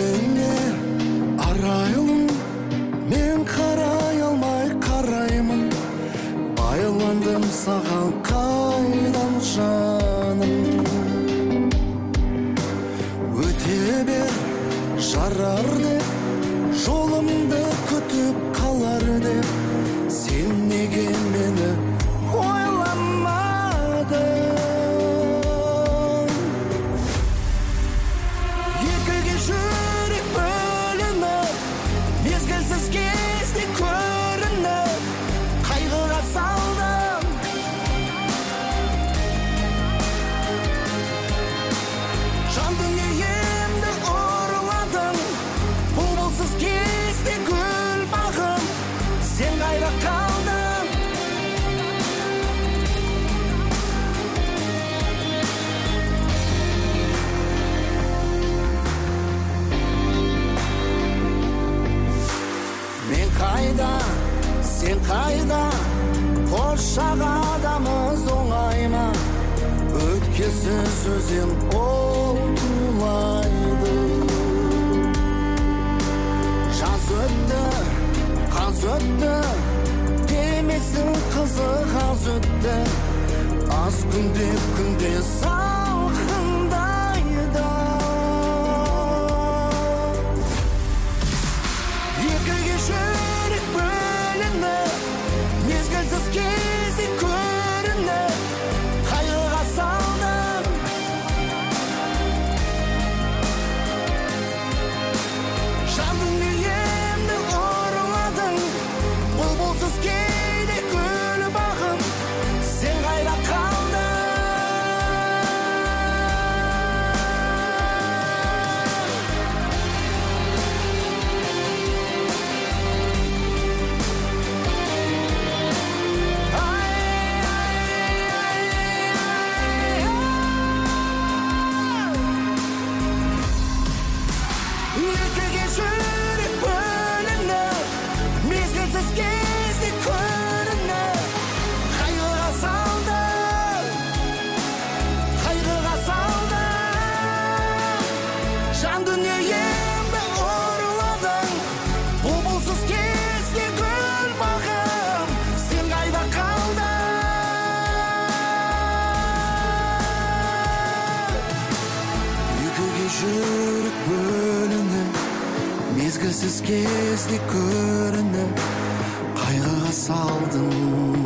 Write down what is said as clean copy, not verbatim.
жүзіңе арайлым, мен қарай алмай қараймын. Байландым саған қайдан жаным. Өте бер жарар деп, жолымды күтіп қалар деп, сен неге мені ойламадың? Екіге жүрек бөлініп, мезгілсіз кезде көрініп, қайғыға салдым. Жан дүниемді ұрладың, бұлбұлсыз кезде гүл бағым, сен қайда қалдың? Мен қайда, сен қайда, қошақ адамыз оңай ма? Өткесіз өзен ол тулайды. Жаз өтті, қаз өтті, демесін қызық аз өтті. Аз күнде салқындайды. Екіге жүрек бөлініп, мезгілсіз кезде көрініп, қайғыға салдым. Жан дүниемді ұрладың, бұлбұлсыз кейде гүл бағым, сен қайда қалдың? Екіге жүрек бөлініп, мезгілсіз кезде көрініп, қайғыға салдым, қайғыға салдым. Жан дүниемді ұрладың, бұлбұлсыз кезде гүл бағым, сен қайда қалдың? Екіге жүрек бөлініп, мезгілсіз кезде көрініп, қайғыға салдым.